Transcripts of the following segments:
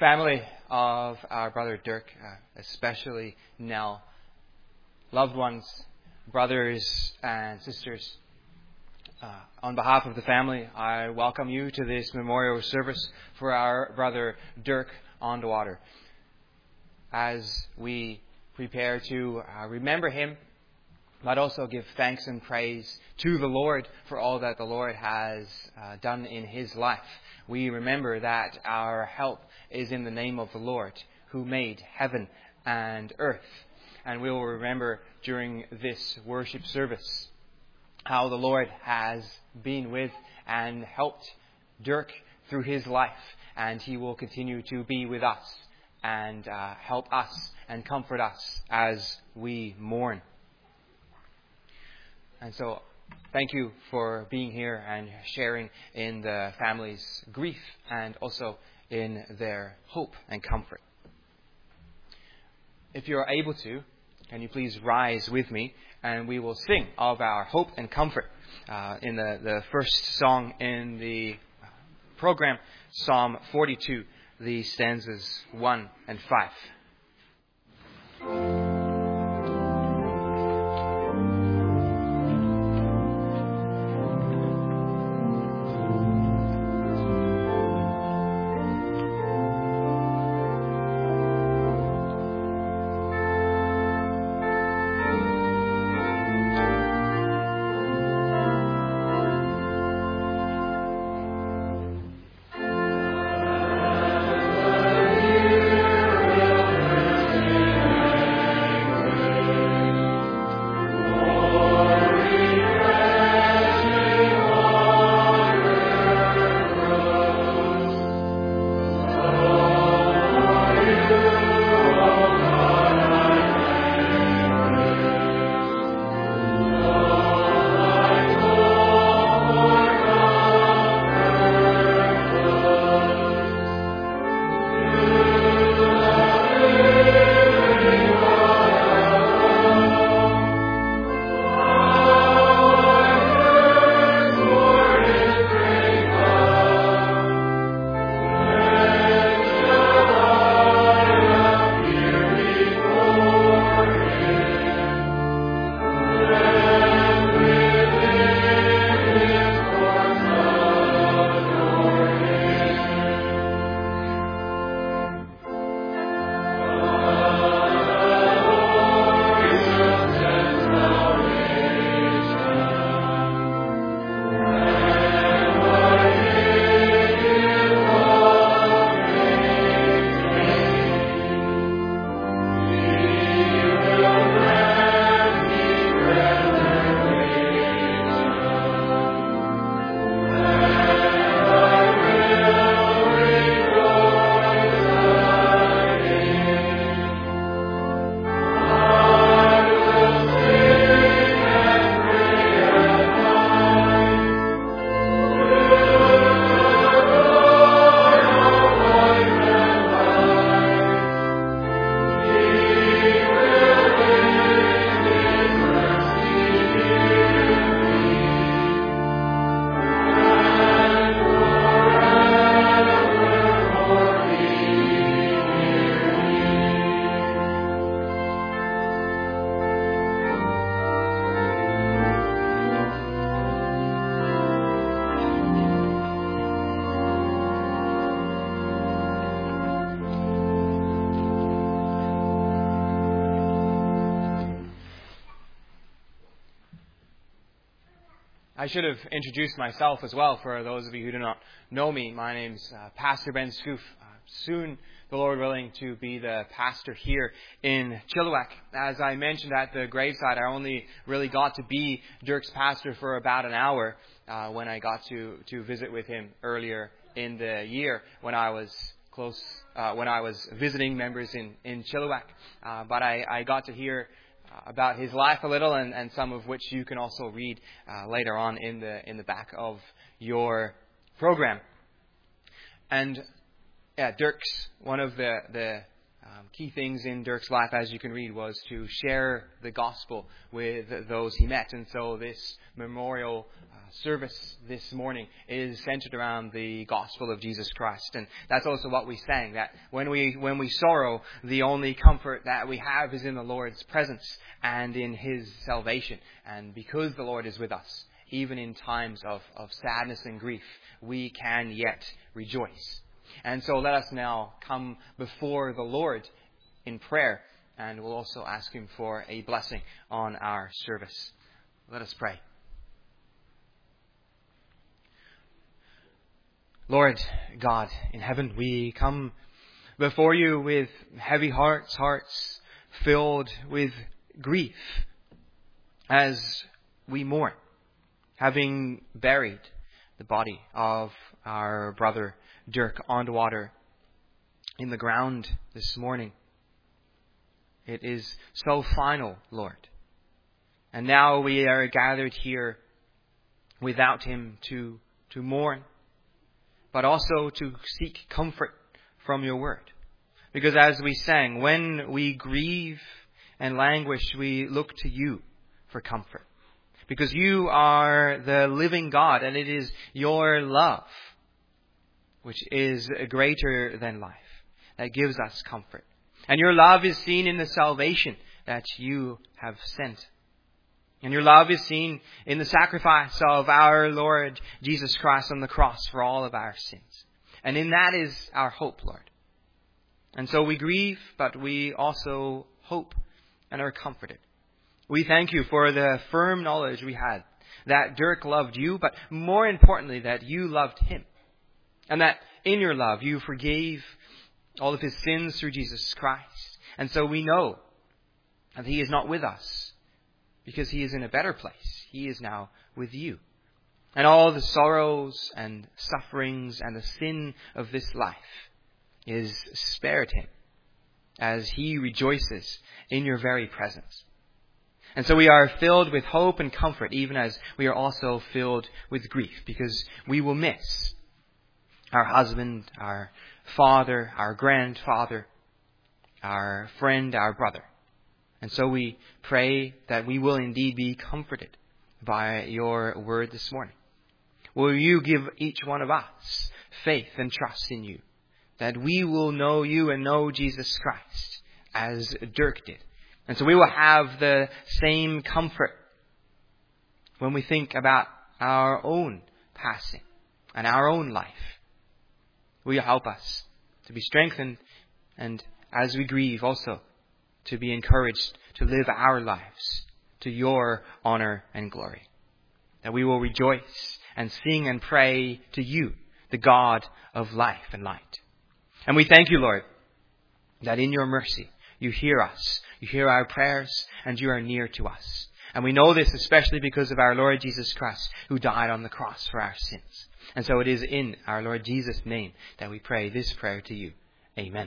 Family of our brother Dirk, especially Nell, loved ones, brothers and sisters, on behalf of the family, I welcome you to this memorial service for our brother Dirk Onderwater. As we prepare to remember him, but also give thanks and praise to the Lord for all that the Lord has done in his life. We remember that our help is in the name of the Lord, who made heaven and earth. And we will remember during this worship service how the Lord has been with and helped Dirk through his life. And he will continue to be with us and help us and comfort us as we mourn. And so, thank you for being here and sharing in the family's grief and also in their hope and comfort. If you're able to, can you please rise with me and we will sing of our hope and comfort in the first song in the program, Psalm 42, the stanzas 1 and 5. I should have introduced myself as well for those of you who do not know me. My name's Pastor Ben Scoof. Soon, the Lord willing, to be the pastor here in Chilliwack. As I mentioned at the graveside, I only really got to be Dirk's pastor for about an hour when I got to visit with him earlier in the year when I was visiting members in Chilliwack. But I got to hear about his life a little, and some of which you can also read later on in the back of your program. And Dirk's one of the key things in Dirk's life, as you can read, was to share the gospel with those he met. And so this memorial service this morning is centered around the gospel of Jesus Christ. And that's also what we sang, that when we sorrow, the only comfort that we have is in the Lord's presence and in His salvation. And because the Lord is with us, even in times of sadness and grief, we can yet rejoice. And so let us now come before the Lord in prayer, and we'll also ask Him for a blessing on our service. Let us pray. Lord God in heaven, we come before You with heavy hearts filled with grief as we mourn, having buried the body of our brother Dirk Ondwater in the ground this morning. It is so final, Lord. And now we are gathered here without him to mourn, but also to seek comfort from Your word. Because as we sang, when we grieve and languish, we look to You for comfort. Because You are the living God, and it is Your love which is greater than life, that gives us comfort. And Your love is seen in the salvation that You have sent. And Your love is seen in the sacrifice of our Lord Jesus Christ on the cross for all of our sins. And in that is our hope, Lord. And so we grieve, but we also hope and are comforted. We thank You for the firm knowledge we had that Dirk loved You, but more importantly, that You loved him. And that in Your love, You forgave all of his sins through Jesus Christ. And so we know that he is not with us because he is in a better place. He is now with You. And all the sorrows and sufferings and the sin of this life is spared him as he rejoices in Your very presence. And so we are filled with hope and comfort, even as we are also filled with grief, because we will miss our husband, our father, our grandfather, our friend, our brother. And so we pray that we will indeed be comforted by Your word this morning. Will You give each one of us faith and trust in You, that we will know You and know Jesus Christ as Dirk did. And so we will have the same comfort when we think about our own passing and our own life. Will You help us to be strengthened, and as we grieve also to be encouraged to live our lives to Your honor and glory. That we will rejoice and sing and pray to You, the God of life and light. And we thank You, Lord, that in Your mercy You hear us, You hear our prayers, and You are near to us. And we know this especially because of our Lord Jesus Christ, who died on the cross for our sins. And so it is in our Lord Jesus' name that we pray this prayer to You. Amen.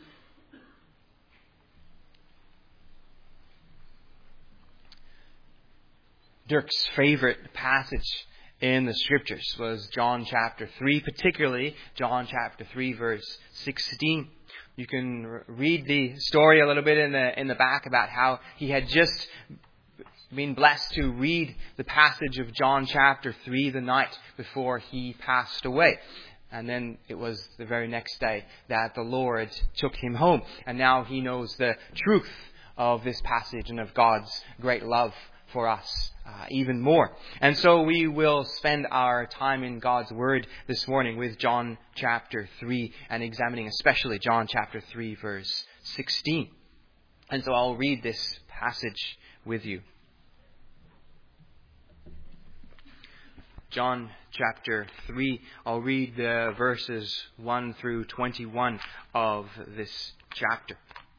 Dirk's favorite passage in the Scriptures was John chapter 3, particularly John chapter 3, verse 16. You can read the story a little bit in the back about how he had just been blessed to read the passage of John chapter 3 the night before he passed away. And then it was the very next day that the Lord took him home. And now he knows the truth of this passage and of God's great love for us even more. And so we will spend our time in God's Word this morning with John chapter 3 and examining especially John chapter 3 verse 16. And so I'll read this passage with you. John chapter 3, I'll read the verses 1 through 21 of this chapter.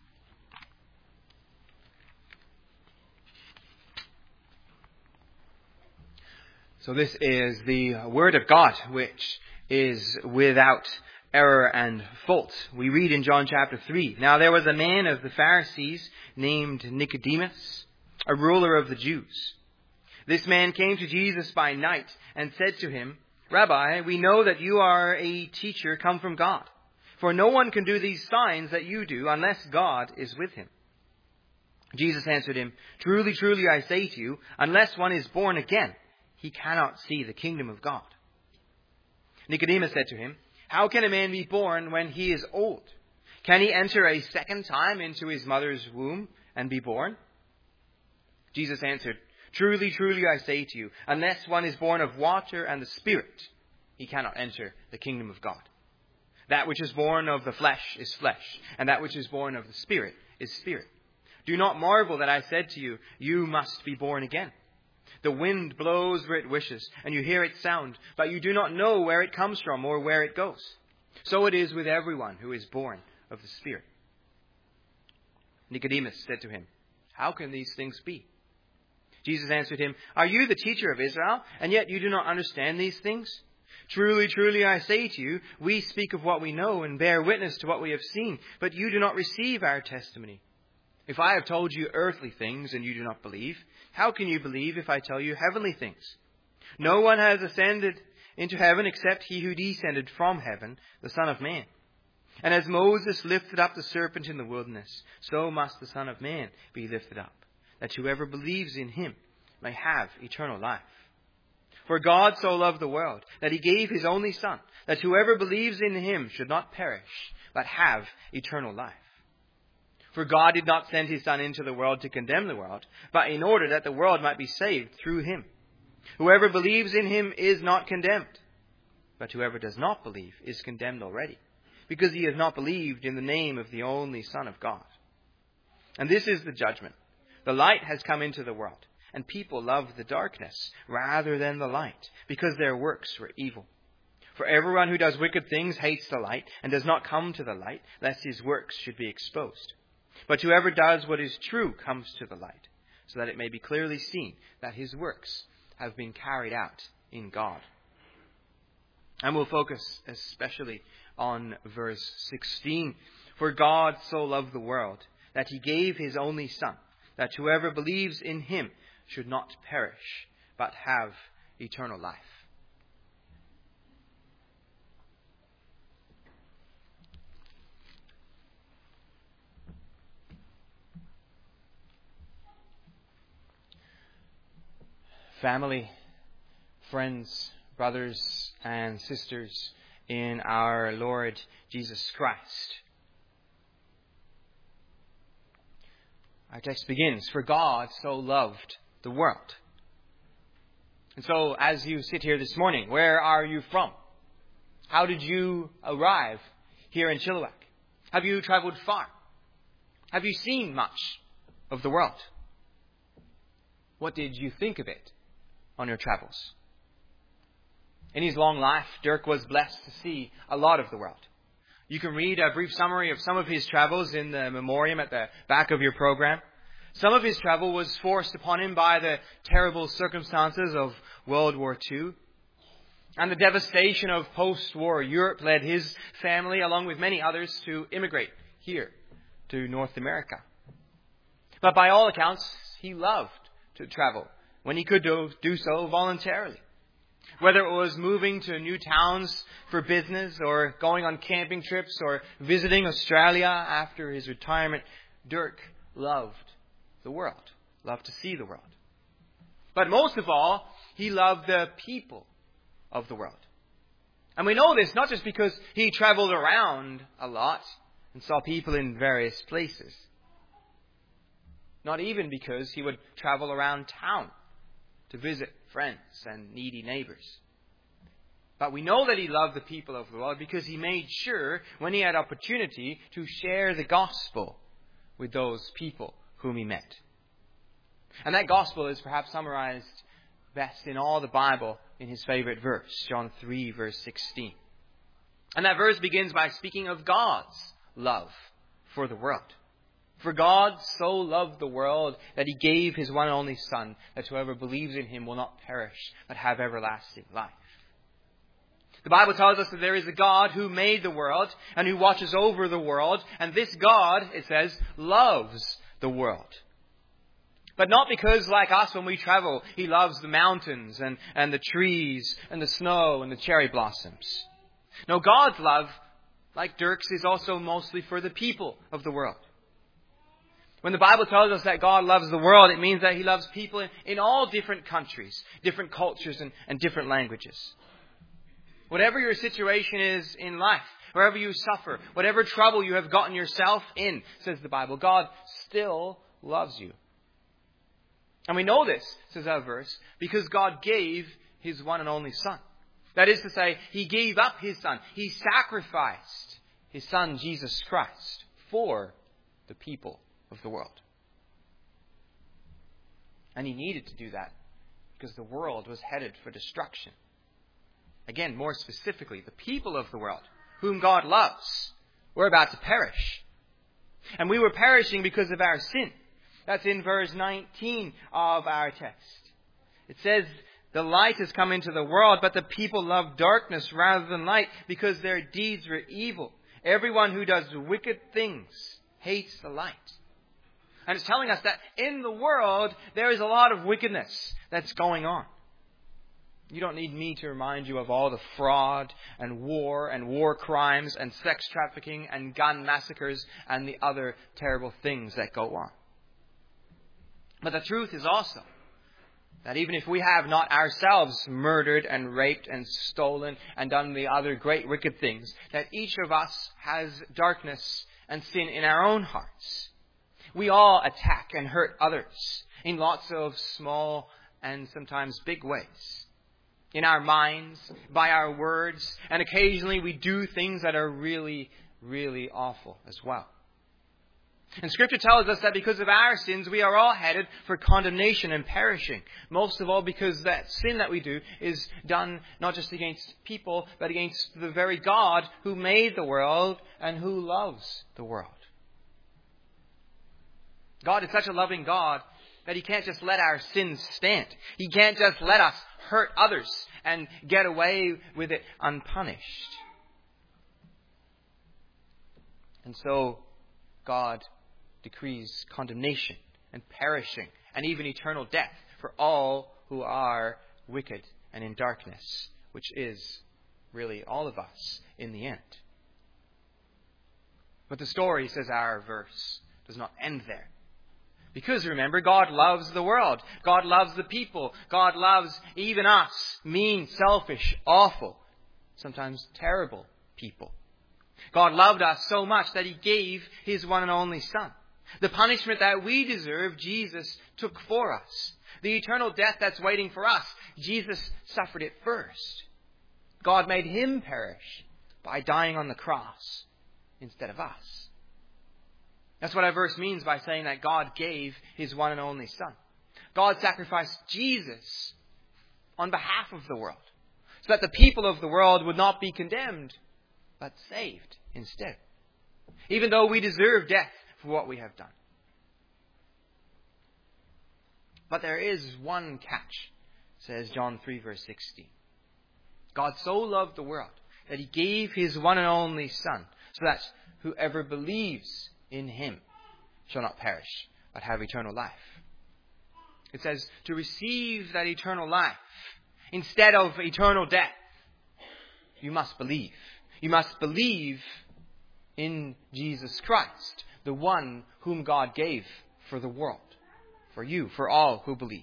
So this is the Word of God, which is without error and fault. We read in John chapter 3, "Now there was a man of the Pharisees named Nicodemus, a ruler of the Jews. This man came to Jesus by night and said to him, 'Rabbi, we know that you are a teacher come from God. For no one can do these signs that you do unless God is with him." Jesus answered him, "Truly, truly, I say to you, unless one is born again, he cannot see the kingdom of God." Nicodemus said to him, "How can a man be born when he is old? Can he enter a second time into his mother's womb and be born?" Jesus answered, "Truly, truly, I say to you, unless one is born of water and the Spirit, he cannot enter the kingdom of God. That which is born of the flesh is flesh, and that which is born of the Spirit is spirit. Do not marvel that I said to you, you must be born again. The wind blows where it wishes, and you hear its sound, but you do not know where it comes from or where it goes. So it is with everyone who is born of the Spirit." Nicodemus said to him, "How can these things be?" Jesus answered him, "Are you the teacher of Israel, and yet you do not understand these things? Truly, truly, I say to you, we speak of what we know and bear witness to what we have seen, but you do not receive our testimony. If I have told you earthly things and you do not believe, how can you believe if I tell you heavenly things? No one has ascended into heaven except he who descended from heaven, the Son of Man. And as Moses lifted up the serpent in the wilderness, so must the Son of Man be lifted up, that whoever believes in him may have eternal life. For God so loved the world, that he gave his only Son, that whoever believes in him should not perish, but have eternal life. For God did not send his Son into the world to condemn the world, but in order that the world might be saved through him. Whoever believes in him is not condemned, but whoever does not believe is condemned already, because he has not believed in the name of the only Son of God. And this is the judgment. The light has come into the world, and people love the darkness rather than the light, because their works were evil. For everyone who does wicked things hates the light, and does not come to the light, lest his works should be exposed. But whoever does what is true comes to the light, so that it may be clearly seen that his works have been carried out in God." And we'll focus especially on verse 16. "For God so loved the world, that he gave his only Son, that whoever believes in him should not perish, but have eternal life." Family, friends, brothers and sisters in our Lord Jesus Christ. Our text begins, "For God so loved the world." And so, as you sit here this morning, where are you from? How did you arrive here in Chilliwack? Have you traveled far? Have you seen much of the world? What did you think of it on your travels? In his long life, Dirk was blessed to see a lot of the world. You can read a brief summary of some of his travels in the memoriam at the back of your program. Some of his travel was forced upon him by the terrible circumstances of World War II. And the devastation of post-war Europe led his family, along with many others, to immigrate here to North America. But by all accounts, he loved to travel when he could do so voluntarily. Whether it was moving to new towns for business, or going on camping trips, or visiting Australia after his retirement, Dirk loved the world, loved to see the world. But most of all, he loved the people of the world. And we know this not just because he traveled around a lot and saw people in various places. Not even because he would travel around town to visit friends and needy neighbors. But we know that he loved the people of the world because he made sure, when he had opportunity, to share the gospel with those people whom he met. And that gospel is perhaps summarized best in all the Bible in his favorite verse, John 3, verse 16. And that verse begins by speaking of God's love for the world. "For God so loved the world that he gave his one and only Son, that whoever believes in him will not perish, but have everlasting life." The Bible tells us that there is a God who made the world and who watches over the world. And this God, it says, loves the world. But not because, like us, when we travel, he loves the mountains and the trees and the snow and the cherry blossoms. No, God's love like Dirk's, is also mostly for the people of the world. When the Bible tells us that God loves the world, it means that He loves people in all different countries, different cultures, and different languages. Whatever your situation is in life, wherever you suffer, whatever trouble you have gotten yourself in, says the Bible, God still loves you. And we know this, says our verse, because God gave His one and only Son. That is to say, He gave up His Son. He sacrificed His Son, Jesus Christ, for the people of the world. And He needed to do that because the world was headed for destruction. Again, more specifically, the people of the world, whom God loves, were about to perish. And we were perishing because of our sin. That's in verse 19 of our text. It says, the light has come into the world, but the people love darkness rather than light because their deeds were evil. Everyone who does wicked things hates the light. And it's telling us that in the world, there is a lot of wickedness that's going on. You don't need me to remind you of all the fraud and war crimes and sex trafficking and gun massacres and the other terrible things that go on. But the truth is also that even if we have not ourselves murdered and raped and stolen and done the other great wicked things, that each of us has darkness and sin in our own hearts. We all attack and hurt others in lots of small and sometimes big ways. In our minds, by our words, and occasionally we do things that are really, really awful as well. And Scripture tells us that because of our sins, we are all headed for condemnation and perishing. Most of all because that sin that we do is done not just against people, but against the very God who made the world and who loves the world. God is such a loving God that He can't just let our sins stand. He can't just let us hurt others and get away with it unpunished. And so God decrees condemnation and perishing and even eternal death for all who are wicked and in darkness, which is really all of us in the end. But the story, says our verse, does not end there. Because remember, God loves the world. God loves the people. God loves even us, mean, selfish, awful, sometimes terrible people. God loved us so much that He gave His one and only Son. The punishment that we deserve, Jesus took for us. The eternal death that's waiting for us, Jesus suffered it first. God made Him perish by dying on the cross instead of us. That's what our verse means by saying that God gave His one and only Son. God sacrificed Jesus on behalf of the world, so that the people of the world would not be condemned, but saved instead. Even though we deserve death for what we have done. But there is one catch, says John 3 verse 16. God so loved the world that He gave His one and only Son, so that whoever believes in Him shall not perish, but have eternal life. It says to receive that eternal life instead of eternal death, you must believe. You must believe in Jesus Christ, the one whom God gave for the world, for you, for all who believe.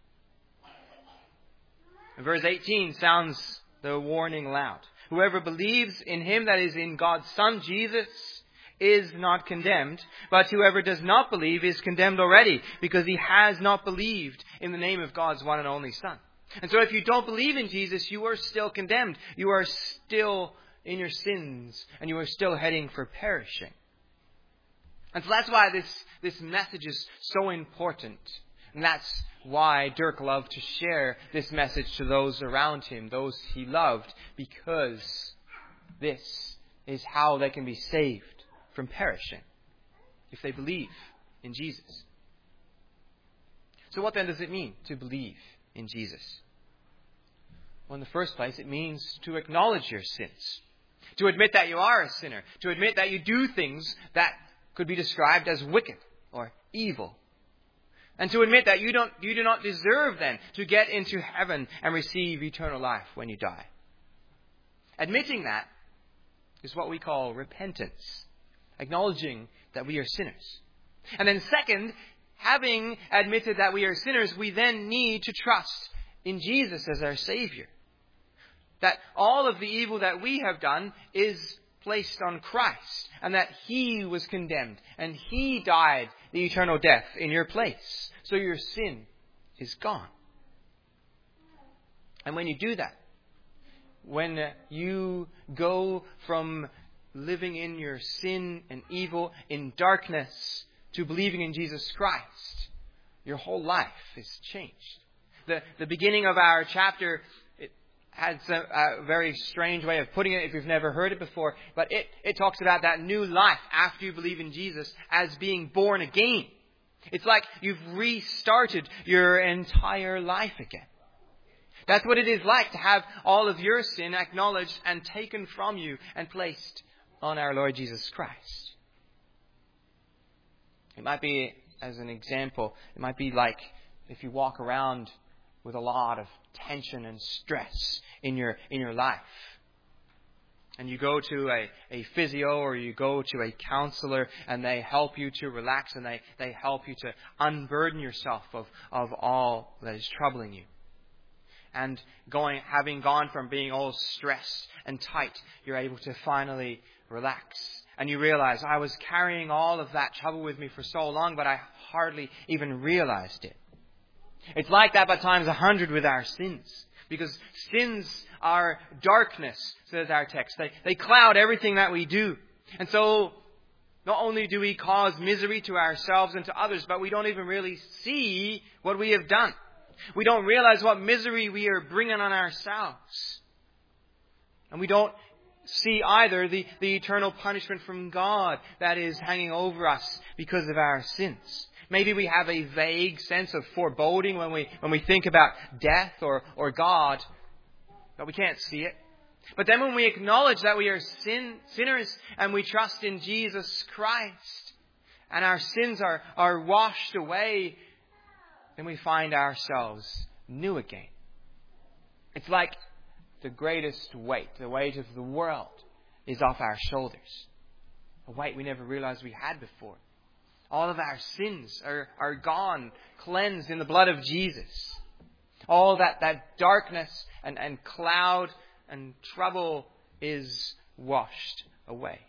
And verse 18 sounds the warning loud. Whoever believes in Him, that is in God's Son, Jesus, is not condemned, but whoever does not believe is condemned already, because he has not believed in the name of God's one and only Son. And so if you don't believe in Jesus, you are still condemned. You are still in your sins, and you are still heading for perishing. And so that's why this message is so important. And that's why Dirk loved to share this message to those around him, those he loved, because this is how they can be saved from perishing if they believe in Jesus. So what then does it mean to believe in Jesus? Well, in the first place, it means to acknowledge your sins. To admit that you are a sinner. To admit that you do things that could be described as wicked or evil. And to admit that you do not deserve then to get into heaven and receive eternal life when you die. Admitting that is what we call repentance, acknowledging that we are sinners. And then second, having admitted that we are sinners, we then need to trust in Jesus as our Savior. That all of the evil that we have done is placed on Christ, and that He was condemned, and He died the eternal death in your place. So your sin is gone. And when you do that, when you go from living in your sin and evil, in darkness, to believing in Jesus Christ, your whole life is changed. The beginning of our chapter, it has a very strange way of putting it if you've never heard it before, but it talks about that new life after you believe in Jesus as being born again. It's like you've restarted your entire life again. That's what it is like to have all of your sin acknowledged and taken from you and placed on our Lord Jesus Christ. It might be, as an example, it might be like if you walk around with a lot of tension and stress in your life. And you go to a physio or you go to a counselor and they help you to relax and they help you to unburden yourself of all that is troubling you. And having gone from being all stressed and tight, you're able to finally relax. And you realize, I was carrying all of that trouble with me for so long, but I hardly even realized it. It's like that by times 100 with our sins. Because sins are darkness, says our text. They cloud everything that we do. And so, not only do we cause misery to ourselves and to others, but we don't even really see what we have done. We don't realize what misery we are bringing on ourselves. And we don't see either the eternal punishment from God that is hanging over us because of our sins. Maybe we have a vague sense of foreboding when we think about death or God, but we can't see it. But then when we acknowledge that we are sinners and we trust in Jesus Christ and our sins are washed away, then we find ourselves new again. It's like the greatest weight, the weight of the world, is off our shoulders. A weight we never realized we had before. All of our sins are gone, cleansed in the blood of Jesus. All that darkness and cloud and trouble is washed away.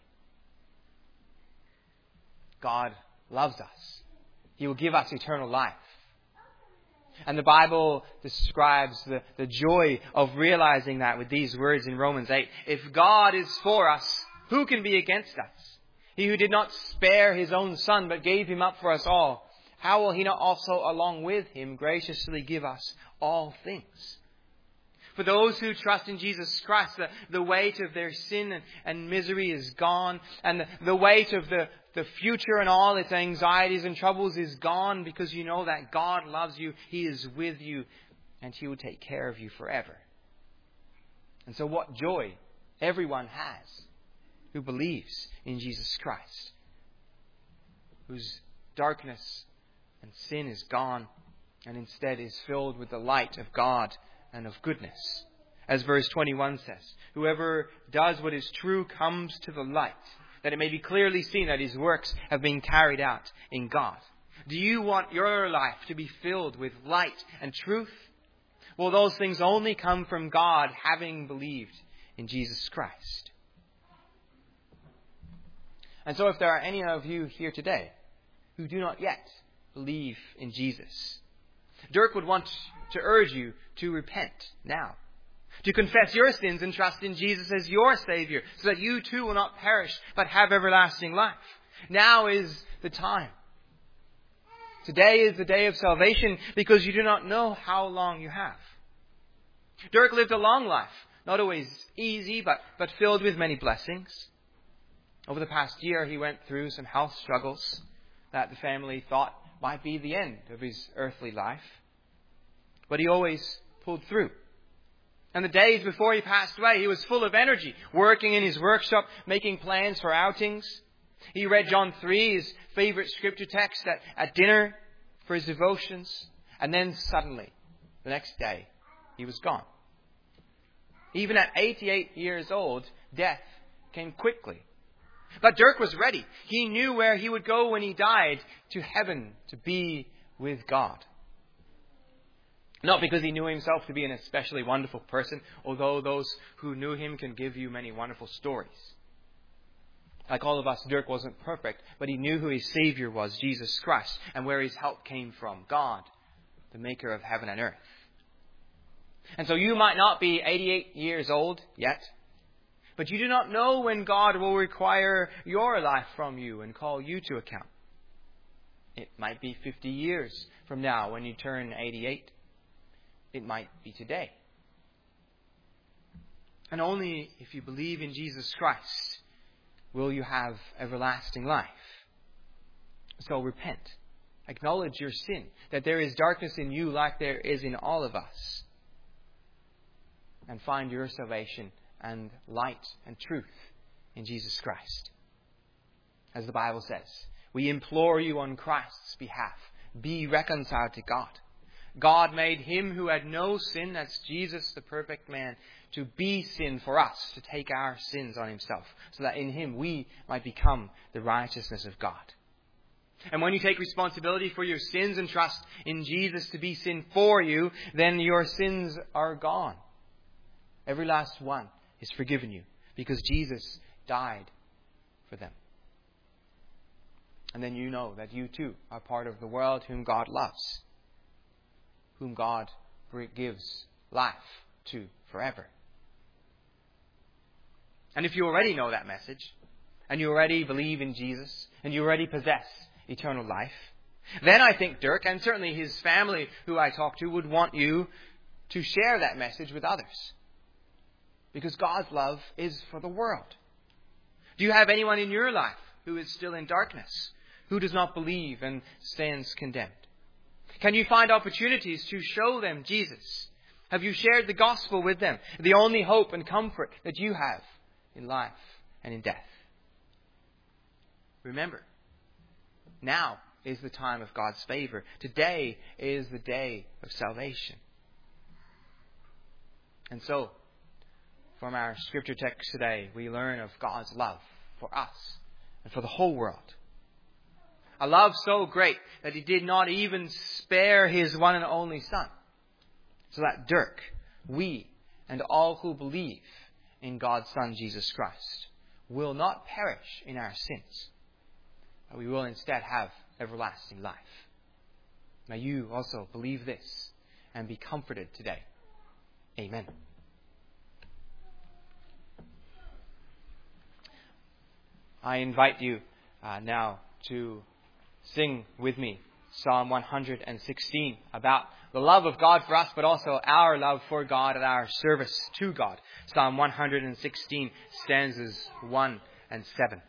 God loves us. He will give us eternal life. And the Bible describes the joy of realizing that with these words in Romans 8. If God is for us, who can be against us? He who did not spare His own Son, but gave Him up for us all, how will He not also along with Him graciously give us all things? For those who trust in Jesus Christ, the weight of their sin and misery is gone, and the weight of the future and all its anxieties and troubles is gone, because you know that God loves you, He is with you, and He will take care of you forever. And so what joy everyone has who believes in Jesus Christ, whose darkness and sin is gone, and instead is filled with the light of God and of goodness. As verse 21 says, whoever does what is true comes to the light, that it may be clearly seen that his works have been carried out in God. Do you want your life to be filled with light and truth? Well, those things only come from God, having believed in Jesus Christ. And so if there are any of you here today who do not yet believe in Jesus, Dirk would want to urge you to repent now, to confess your sins and trust in Jesus as your Savior, so that you too will not perish but have everlasting life. Now is the time. Today is the day of salvation, because you do not know how long you have. Dirk lived a long life, not always easy, but filled with many blessings. Over the past year, he went through some health struggles that the family thought might be the end of his earthly life. But he always pulled through. And the days before he passed away, he was full of energy, working in his workshop, making plans for outings. He read John 3, his favorite scripture text, at dinner for his devotions. And then suddenly, the next day, he was gone. Even at 88 years old, death came quickly. But Dirk was ready. He knew where he would go when he died, to heaven, to be with God. Not because he knew himself to be an especially wonderful person, although those who knew him can give you many wonderful stories. Like all of us, Dirk wasn't perfect, but he knew who his Savior was, Jesus Christ, and where his help came from, God, the maker of heaven and earth. And so you might not be 88 years old yet, but you do not know when God will require your life from you and call you to account. It might be 50 years from now when you turn 88. It might be today. And only if you believe in Jesus Christ will you have everlasting life. So repent. Acknowledge your sin, that there is darkness in you like there is in all of us. And find your salvation and light and truth in Jesus Christ. As the Bible says, we implore you on Christ's behalf, be reconciled to God. God made him who had no sin, that's Jesus, the perfect man, to be sin for us, to take our sins on himself, so that in him we might become the righteousness of God. And when you take responsibility for your sins and trust in Jesus to be sin for you, then your sins are gone. Every last one is forgiven you because Jesus died for them. And then you know that you too are part of the world whom God loves, whom God gives life to forever. And if you already know that message, and you already believe in Jesus, and you already possess eternal life, then I think Dirk, and certainly his family who I talked to, would want you to share that message with others. Because God's love is for the world. Do you have anyone in your life who is still in darkness, who does not believe and stands condemned? Can you find opportunities to show them Jesus? Have you shared the gospel with them, the only hope and comfort that you have in life and in death? Remember, now is the time of God's favor. Today is the day of salvation. And so, from our scripture text today, we learn of God's love for us and for the whole world. A love so great that he did not even spare his one and only Son, so that Dirk, we, and all who believe in God's Son, Jesus Christ, will not perish in our sins, but we will instead have everlasting life. May you also believe this and be comforted today. Amen. I invite you now to sing with me Psalm 116 about the love of God for us, but also our love for God and our service to God. Psalm 116, stanzas 1 and 7.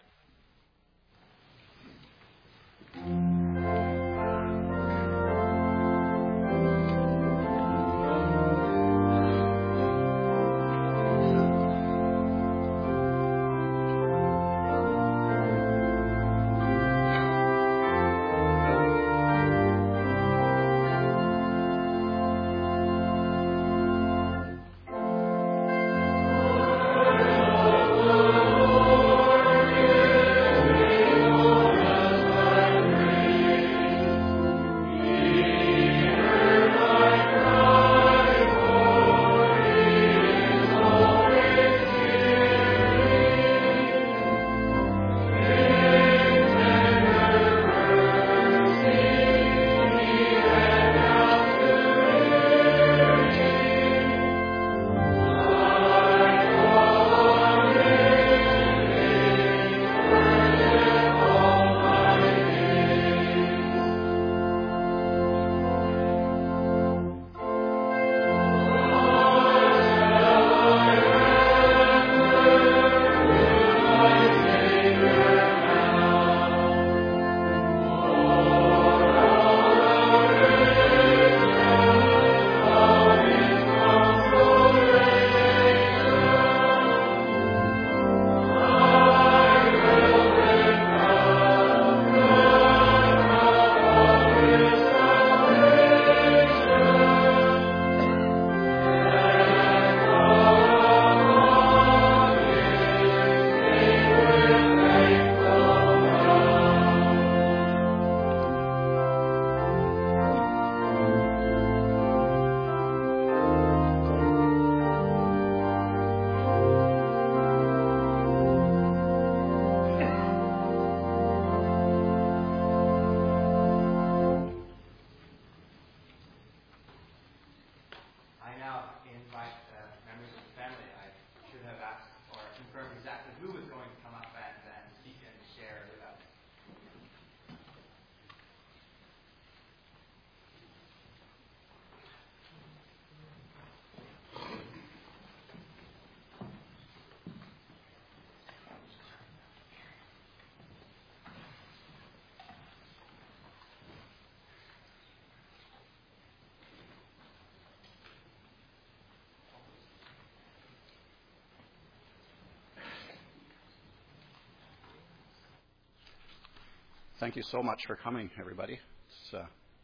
Thank you so much for coming, everybody. It's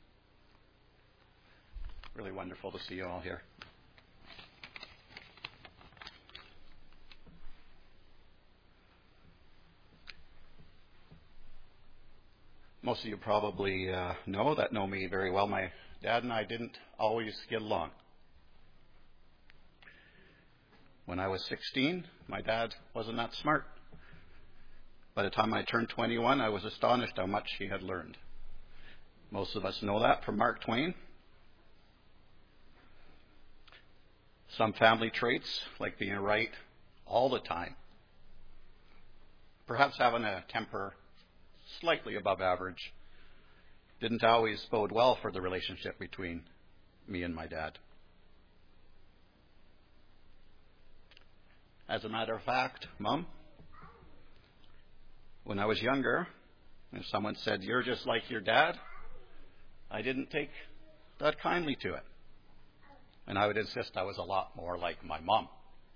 really wonderful to see you all here. Most of you probably know me very well. My dad and I didn't always get along. When I was 16, my dad wasn't that smart. By the time I turned 21, I was astonished how much he had learned. Most of us know that from Mark Twain. Some family traits, like being right all the time. Perhaps having a temper slightly above average didn't always bode well for the relationship between me and my dad. As a matter of fact, Mom, when I was younger, if someone said, "You're just like your dad," I didn't take that kindly to it. And I would insist I was a lot more like my mom.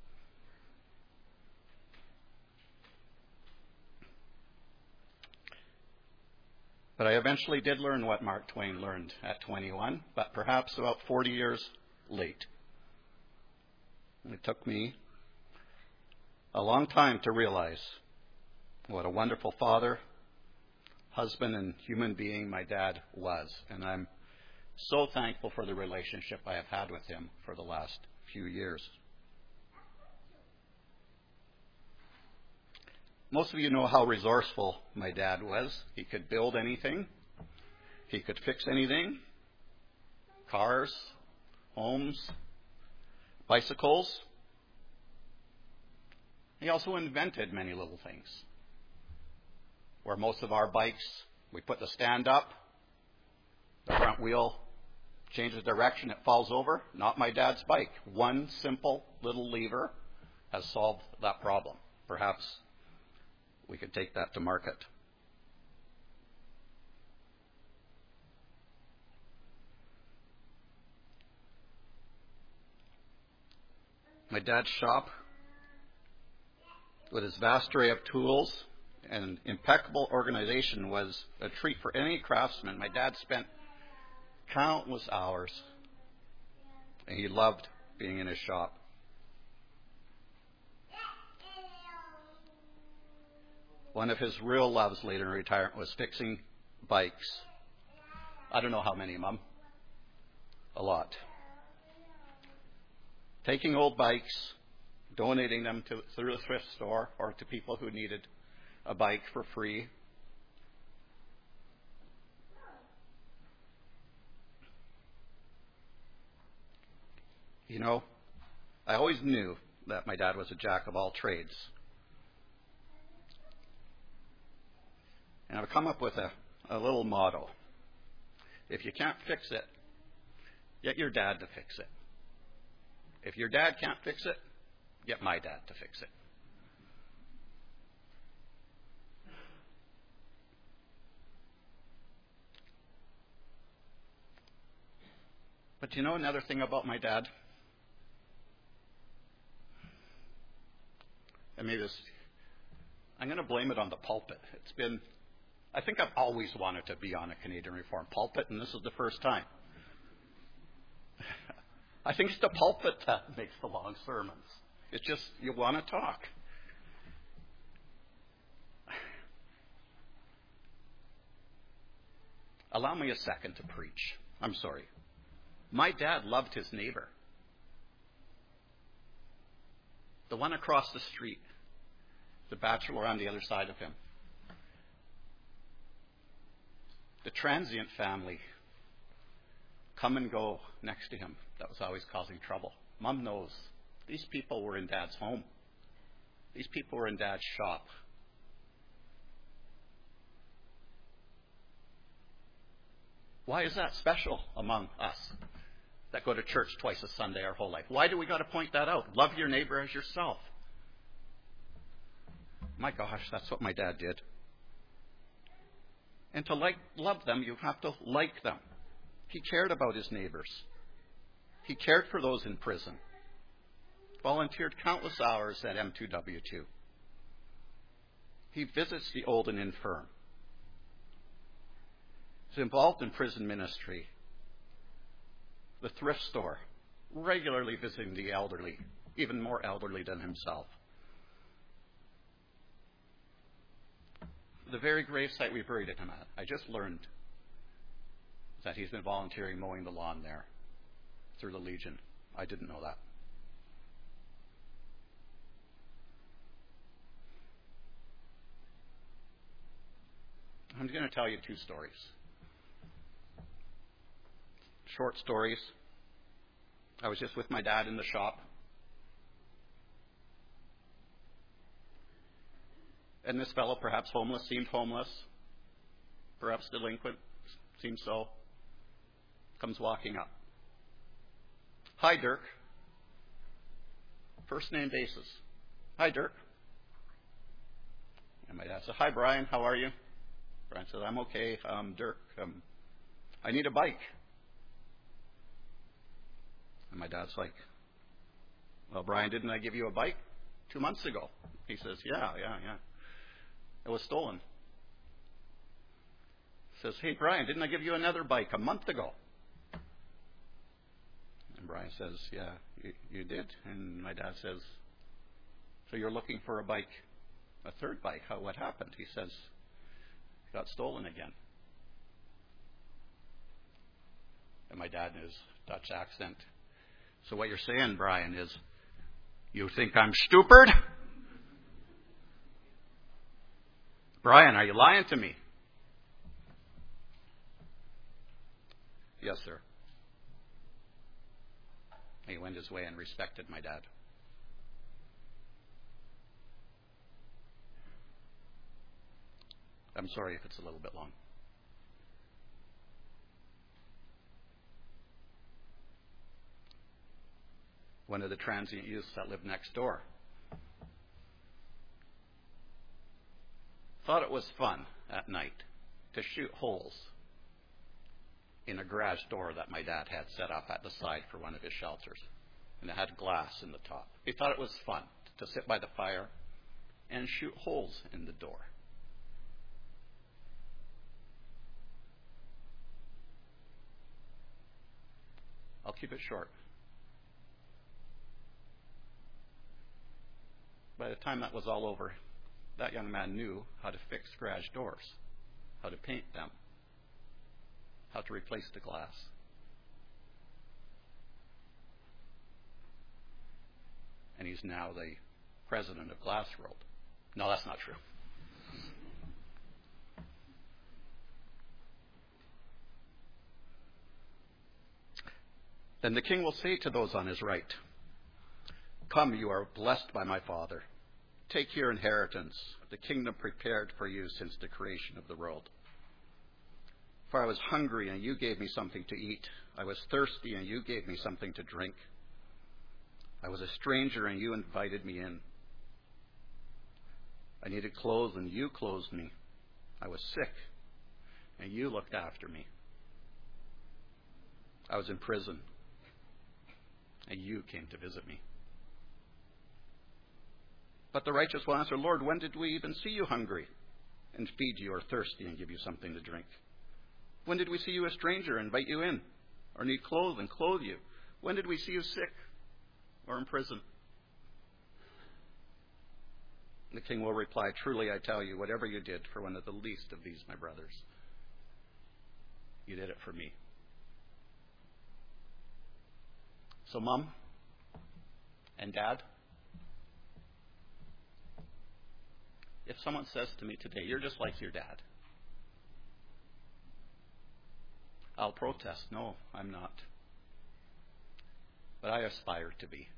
But I eventually did learn what Mark Twain learned at 21, but perhaps about 40 years late. It took me a long time to realize what a wonderful father, husband, and human being my dad was. And I'm so thankful for the relationship I have had with him for the last few years. Most of you know how resourceful my dad was. He could build anything. He could fix anything. Cars, homes, bicycles. He also invented many little things. Where most of our bikes, we put the stand up, the front wheel changes direction, it falls over. Not my dad's bike. One simple little lever has solved that problem. Perhaps we could take that to market. My dad's shop, with his vast array of tools and impeccable organization, was a treat for any craftsman. My dad spent countless hours, and he loved being in his shop. One of his real loves later in retirement was fixing bikes. I don't know how many, Mom. A lot. Taking old bikes, donating them through the thrift store or to people who needed a bike for free. You know, I always knew that my dad was a jack of all trades. And I've come up with a little motto. If you can't fix it, get your dad to fix it. If your dad can't fix it, get my dad to fix it. But you know another thing about my dad? And maybe this, I'm going to blame it on the pulpit. I think I've always wanted to be on a Canadian Reformed pulpit, and this is the first time. I think it's the pulpit that makes the long sermons. It's just, you want to talk. Allow me a second to preach. I'm sorry. My dad loved his neighbor. The one across the street. The bachelor on the other side of him. The transient family come and go next to him that was always causing trouble. Mom knows these people were in Dad's home. These people were in Dad's shop. Why is that special among us that go to church twice a Sunday our whole life? Why do we got to point that out? Love your neighbor as yourself. My gosh, that's what my dad did. And to love them, you have to like them. He cared about his neighbors. He cared for those in prison. Volunteered countless hours at M2W2. He visits the old and infirm. He's involved in prison ministry, the thrift store, regularly visiting the elderly, even more elderly than himself. The very gravesite we buried him at, I just learned that he's been volunteering mowing the lawn there through the Legion. I didn't know that. I'm going to tell you 2 stories. Short stories. I was just with my dad in the shop. And this fellow, perhaps homeless, seemed homeless. Perhaps delinquent, seemed so. Comes walking up. Hi, Dirk. First name basis. Hi, Dirk. And my dad said, hi, Brian, how are you? Brian said, I'm okay. Dirk, I need a bike. And my dad's like, well, Brian, didn't I give you a bike 2 months ago? He says, yeah. It was stolen. He says, hey, Brian, didn't I give you another bike a month ago? And Brian says, yeah, you did. And my dad says, so you're looking for a bike, a third bike. What happened? He says, it got stolen again. And my dad in his Dutch accent, so what you're saying, Brian, is you think I'm stupid? Brian, are you lying to me? Yes, sir. He went his way and respected my dad. I'm sorry if it's a little bit long. One of the transient youths that lived next door thought it was fun at night to shoot holes in a garage door that my dad had set up at the side for one of his shelters. And it had glass in the top. He thought it was fun to sit by the fire and shoot holes in the door. I'll keep it short. By the time that was all over, that young man knew how to fix garage doors, how to paint them, how to replace the glass. And he's now the president of Glass World. No, that's not true. Then the king will say to those on his right, come, you are blessed by my Father. Take your inheritance, the kingdom prepared for you since the creation of the world. For I was hungry, and you gave me something to eat. I was thirsty, and you gave me something to drink. I was a stranger, and you invited me in. I needed clothes, and you clothed me. I was sick, and you looked after me. I was in prison, and you came to visit me. But the righteous will answer, Lord, when did we even see you hungry and feed you, or thirsty and give you something to drink? When did we see you a stranger and invite you in, or need clothes and clothe you? When did we see you sick or in prison? The king will reply, truly I tell you, whatever you did for one of the least of these, my brothers, you did it for me. So, Mom and Dad, if someone says to me today, you're just like your dad, I'll protest. No, I'm not. But I aspire to be.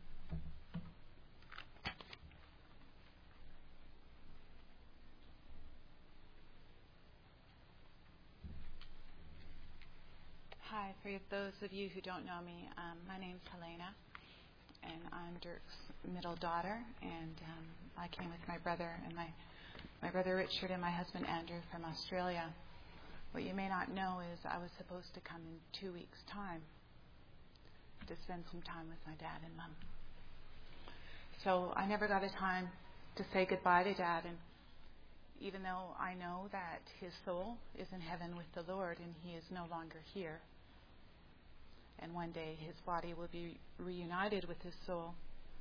Hi, for those of you who don't know me, my name's Helena, and I'm Dirk's middle daughter, and I came with my brother and my brother Richard and my husband Andrew from Australia. What you may not know is I was supposed to come in 2 weeks' time to spend some time with my dad and Mom. So I never got a time to say goodbye to Dad, and even though I know that his soul is in heaven with the Lord and he is no longer here. And one day his body will be reunited with his soul.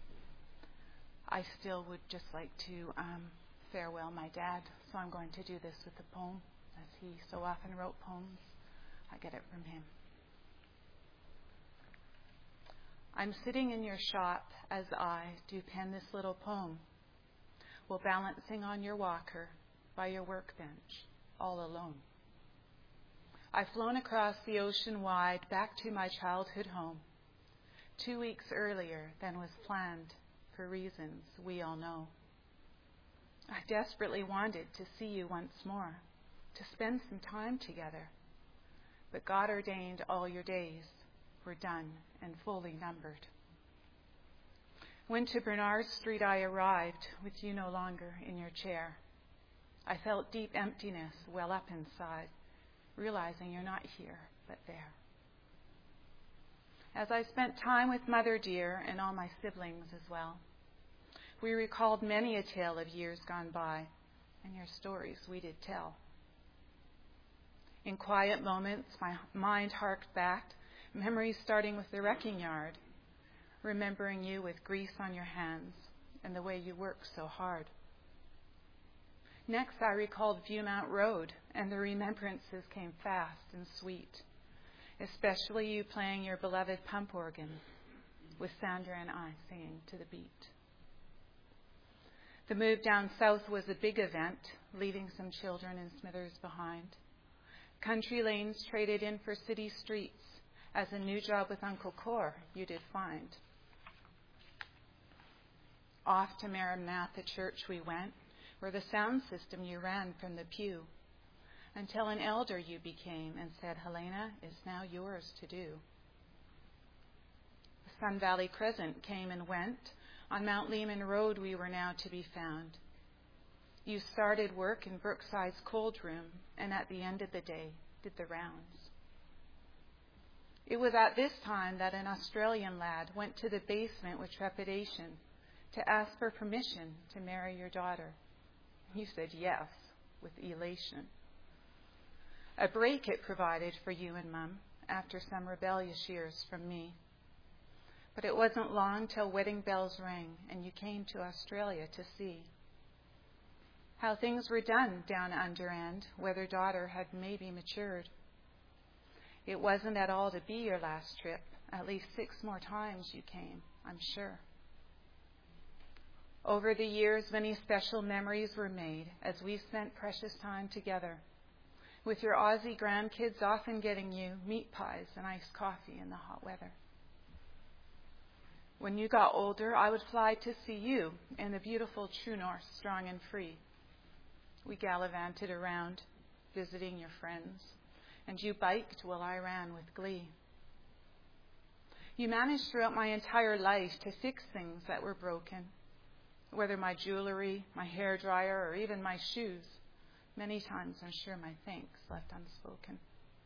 I still would just like to farewell my dad, so I'm going to do this with a poem, as he so often wrote poems. I get it from him. I'm sitting in your shop as I do pen this little poem, while balancing on your walker by your workbench, all alone. I've flown across the ocean wide back to my childhood home, 2 weeks earlier than was planned for reasons we all know. I desperately wanted to see you once more, to spend some time together, but God ordained all your days were done and fully numbered. When to Bernard Street I arrived, with you no longer in your chair, I felt deep emptiness well up inside, realizing you're not here, but there. As I spent time with Mother dear and all my siblings as well, we recalled many a tale of years gone by, and your stories we did tell. In quiet moments, my mind harked back, memories starting with the wrecking yard, remembering you with grease on your hands and the way you worked so hard. Next, I recalled Viewmount Road, and the remembrances came fast and sweet, especially you playing your beloved pump organ, with Sandra and I singing to the beat. The move down south was a big event, leaving some children in Smithers behind. Country lanes traded in for city streets, as a new job with Uncle Cor you did find. Off to Maranatha Church we went, where the sound system you ran from the pew, until an elder you became and said, Helena, it's now yours to do. The Sun Valley Crescent came and went. On Mount Lehman Road we were now to be found. You started work in Brookside's cold room, and at the end of the day did the rounds. It was at this time that an Australian lad went to the basement with trepidation to ask for permission to marry your daughter. You said yes, with elation. A break it provided for you and Mum after some rebellious years from me. But it wasn't long till wedding bells rang and you came to Australia to see how things were done down under and whether daughter had maybe matured. It wasn't at all to be your last trip. At least 6 more times you came, I'm sure. Over the years, many special memories were made as we spent precious time together, with your Aussie grandkids often getting you meat pies and iced coffee in the hot weather. When you got older, I would fly to see you in the beautiful True North, strong and free. We gallivanted around, visiting your friends, and you biked while I ran with glee. You managed throughout my entire life to fix things that were broken, whether my jewelry, my hair dryer, or even my shoes. Many times I'm sure my thanks left unspoken.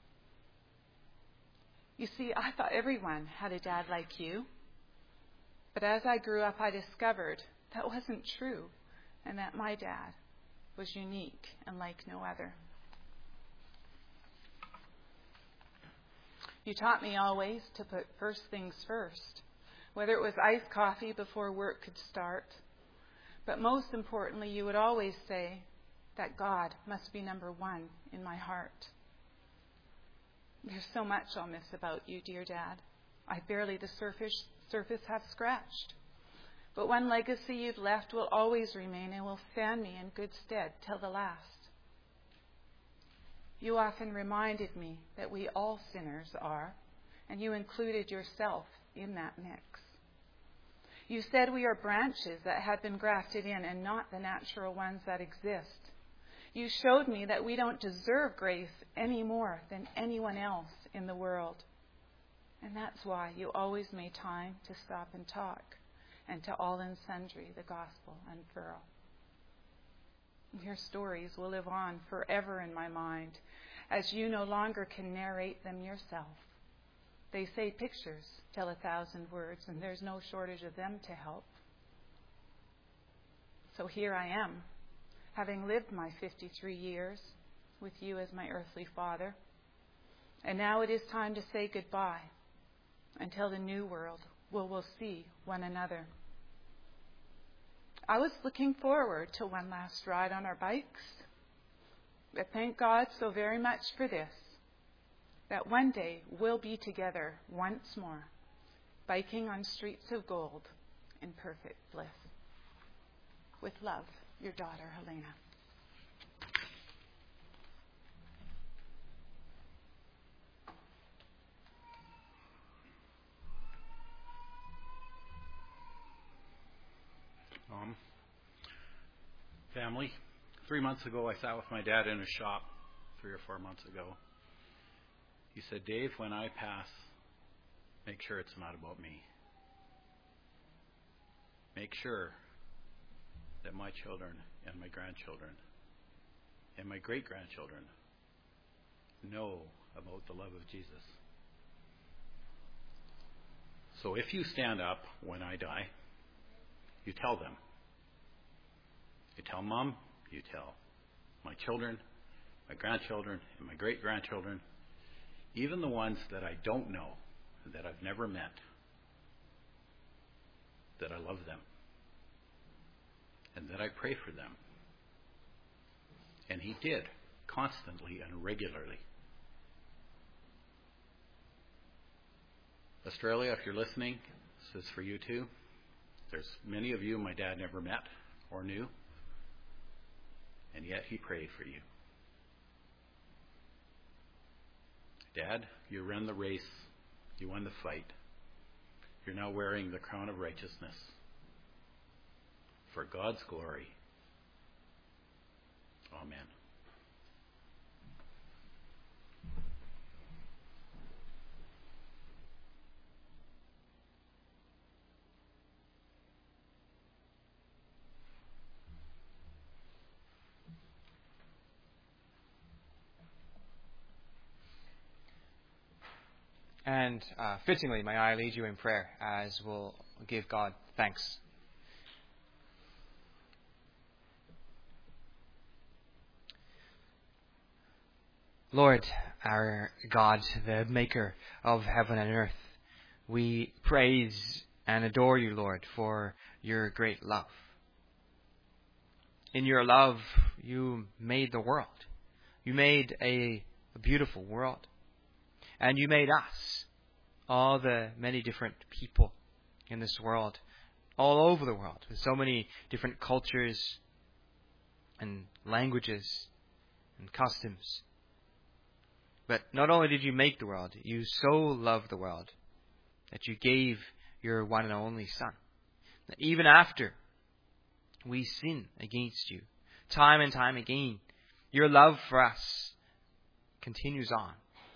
You see, I thought everyone had a dad like you. But as I grew up, I discovered that wasn't true, and that my dad was unique and like no other. You taught me always to put first things first, whether it was iced coffee before work could start. But most importantly, you would always say that God must be number one in my heart. There's so much I'll miss about you, dear Dad. I barely the surface have scratched. But one legacy you've left will always remain and will stand me in good stead till the last. You often reminded me that we all sinners are, and you included yourself in that mix. You said we are branches that have been grafted in and not the natural ones that exist. You showed me that we don't deserve grace any more than anyone else in the world. And that's why you always made time to stop and talk, and to all and sundry the gospel unfurl. Your stories will live on forever in my mind, as you no longer can narrate them yourself. They say pictures tell 1,000 words, and there's no shortage of them to help. So here I am, having lived my 53 years with you as my earthly father. And now it is time to say goodbye until the new world where we'll see one another. I was looking forward to one last ride on our bikes, but thank God so very much for this, that one day we'll be together once more, biking on streets of gold in perfect bliss. With love, your daughter, Helena. Family, 3 months ago I sat with my dad in his shop, 3 or 4 months ago. He said, Dave, when I pass, make sure it's not about me. Make sure that my children and my grandchildren and my great-grandchildren know about the love of Jesus. So if you stand up when I die, you tell them. You tell Mom, you tell my children, my grandchildren, and my great-grandchildren, even the ones that I don't know, that I've never met, that I love them and that I pray for them. And he did, constantly and regularly. Australia, if you're listening, this is for you too. There's many of you my dad never met or knew, and yet he prayed for you. Dad, you ran the race. You won the fight. You're now wearing the crown of righteousness for God's glory. Amen. And fittingly, may I lead you in prayer as we'll give God thanks. Lord, our God, the maker of heaven and earth, we praise and adore you, Lord, for your great love. In your love, you made the world. You made a beautiful world. And you made us, all the many different people in this world, all over the world, with so many different cultures and languages and customs. But not only did you make the world, you so loved the world that you gave your one and only Son. That even after we sin against you, time and time again, your love for us continues on.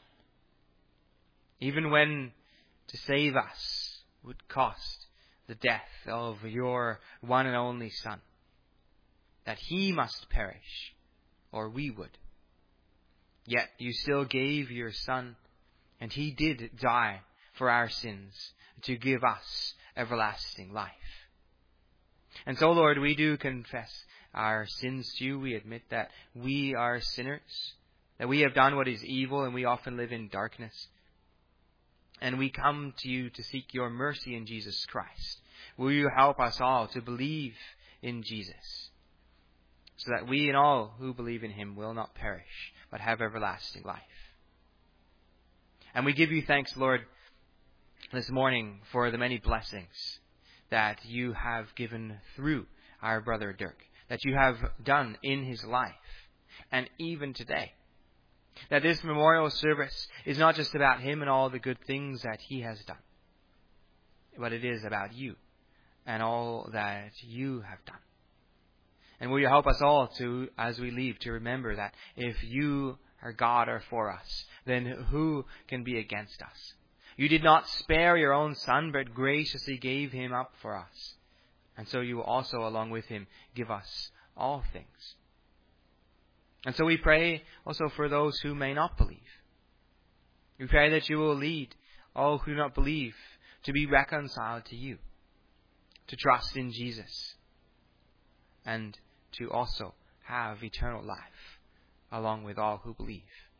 Even when to save us would cost the death of your one and only Son, that he must perish, or we would. Yet you still gave your Son, and he did die for our sins, to give us everlasting life. And so, Lord, we do confess our sins to you. We admit that we are sinners, that we have done what is evil, and we often live in darkness. And we come to you to seek your mercy in Jesus Christ. Will you help us all to believe in Jesus, so that we and all who believe in him will not perish, but have everlasting life. And we give you thanks, Lord, this morning for the many blessings that you have given through our brother Dirk, that you have done in his life, and even today. That this memorial service is not just about him and all the good things that he has done, but it is about you and all that you have done. And will you help us all to, as we leave, to remember that if you, our God, are for us, then who can be against us? You did not spare your own Son, but graciously gave him up for us. And so you will also, along with him, give us all things. And so we pray also for those who may not believe. We pray that you will lead all who do not believe to be reconciled to you, to trust in Jesus, and to also have eternal life, along with all who believe.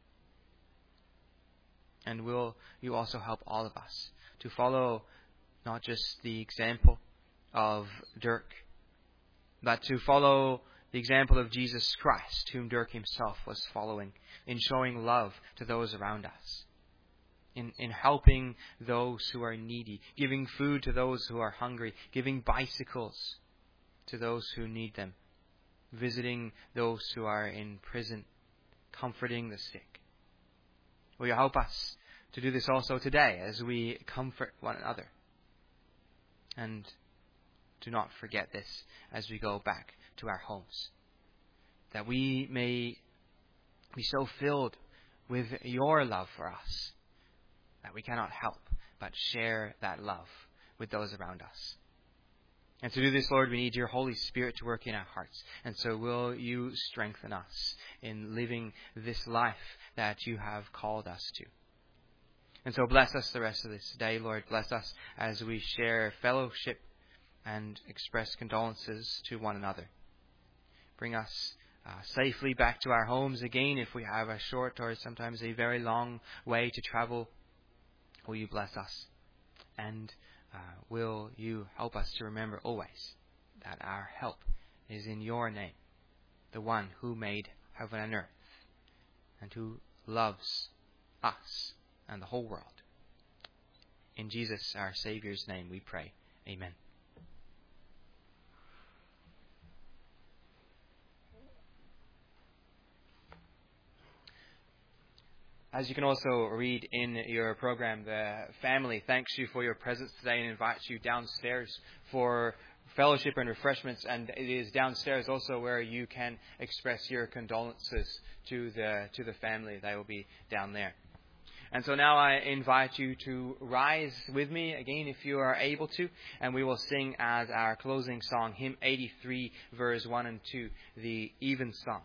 And will you also help all of us to follow not just the example of Dirk, but to follow the example of Jesus Christ, whom Dirk himself was following, in showing love to those around us, in helping those who are needy, giving food to those who are hungry, giving bicycles to those who need them, visiting those who are in prison, comforting the sick. Will you help us to do this also today as we comfort one another? And do not forget this as we go back to our homes, that we may be so filled with your love for us that we cannot help but share that love with those around us. And to do this, Lord, we need your Holy Spirit to work in our hearts. And so will you strengthen us in living this life that you have called us to. And so bless us the rest of this day, Lord. Bless us as we share fellowship and express condolences to one another. Bring us safely back to our homes again if we have a short or sometimes a very long way to travel. Will you bless us? And will you help us to remember always that our help is in your name, the one who made heaven and earth, and who loves us and the whole world. In Jesus, our Saviour's name, we pray. Amen. As you can also read in your program, the family thanks you for your presence today and invites you downstairs for fellowship and refreshments. And it is downstairs also where you can express your condolences to the family. They will be down there. And so now I invite you to rise with me again if you are able to. And we will sing as our closing song, hymn 83, verse 1 and 2, the Evensong.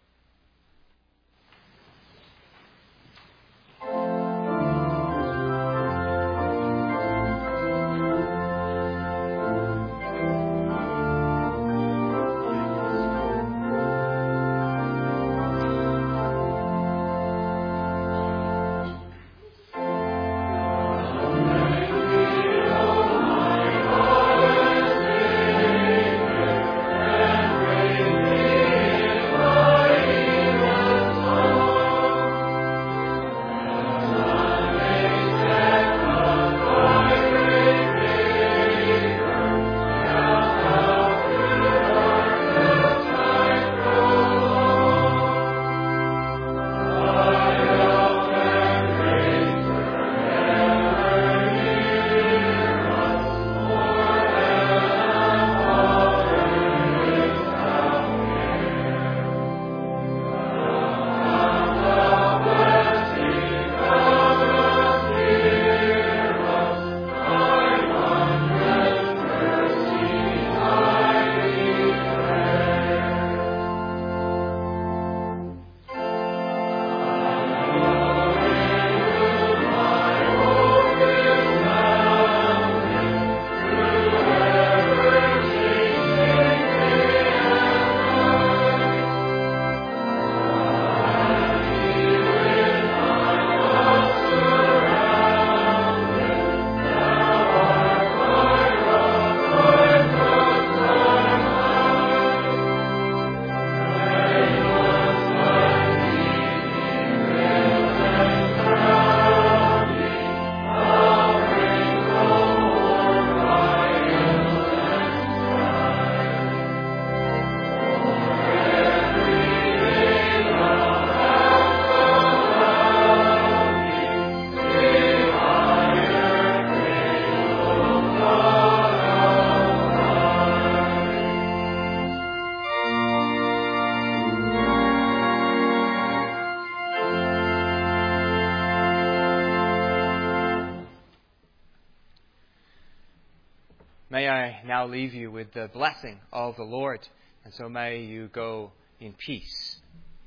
May I now leave you with the blessing of the Lord, and so may you go in peace.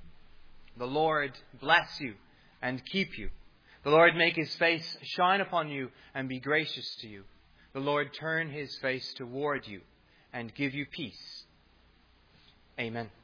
The Lord bless you and keep you. The Lord make his face shine upon you and be gracious to you. The Lord turn his face toward you and give you peace. Amen.